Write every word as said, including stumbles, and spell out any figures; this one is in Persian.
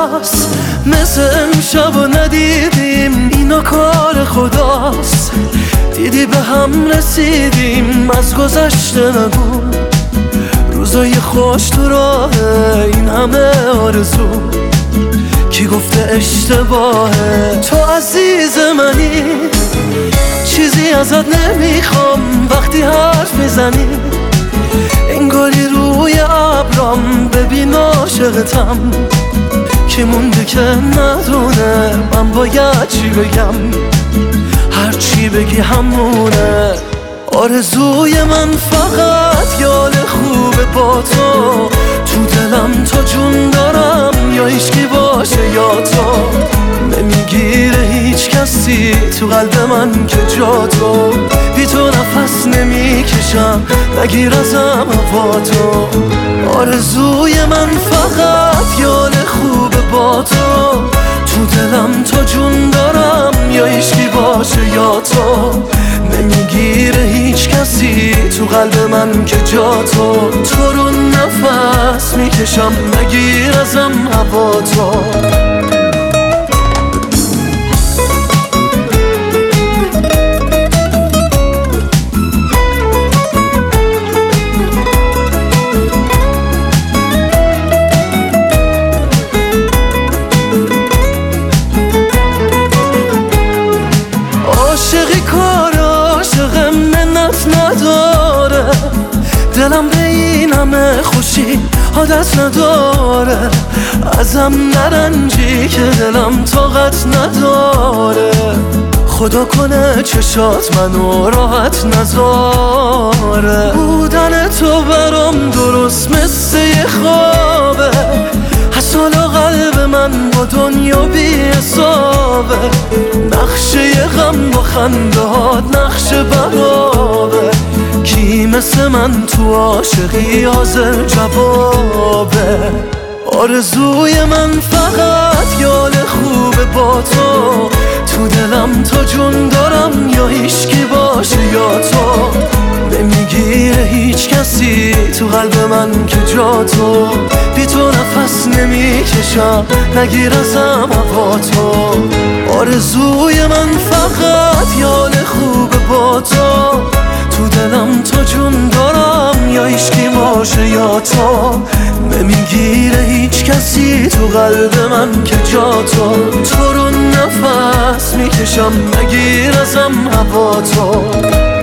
کجاست؟ مثل امشب و ندیدیم اینا کار خداست. دیدی به هم رسیدیم از گذشته نگو، روزای خوش تو راه این همه آرزو. کی گفته اشتباهه؟ تو عزیز منی، چیزی ازت نمیخوام وقتی حرف میزنی. انگاری روی ابرام ببین عاشقتم. کی مونده که ندونه من باید چی بگم؟ هر چی بگی همونه. آرزوی من فقط یاد خوبه با تو، تو دلم تا جون دارم یا هیچکی باشه یا تو. نمیگیره هیچ کسی تو قلب من که جا تو. بی تو نفس نمیکشم نگیر ازم هوا تو. آرزوی من فقط یاد خوبه با تو، تو دلم تا جون دارم یا هیچکی باشه یا تو. نمیگیره هیچ کسی تو قلب من که جا تو. تو رو نفس میکشم نگیر ازم هوا تو. عاشقی کار عاشق منت نداره، دلم به این همه خوشی عادت نداره. ازم نرنجی که دلم طاقت نداره. خدا کنه چشات منو راحت نذاره. بودن تو برام درست مثل یه خوابه، حالا قلب من با دنیا بی حسابه. نقشه غم با خندهات نقشه برابه. کی مثل من تو عاشقی حاضر جوابه. آرزوی من فقط یاد خوبه با تو، تو دلم تا جون دارم یا هیچکی باشه یا تو. نمیگیره هیچ کسی تو قلب من که جا تو. بی تو نفس نمیکشم نگیر ازم هوا تو. آرزوی من فقط یاد خوبه با تو، تو دلم تا جون دارم یا هیچکی باشه یا تو. نمیگیره هیچ کسی تو قلب من که جا تو. تو رو نفس میکشم نگیر ازم هوا تو.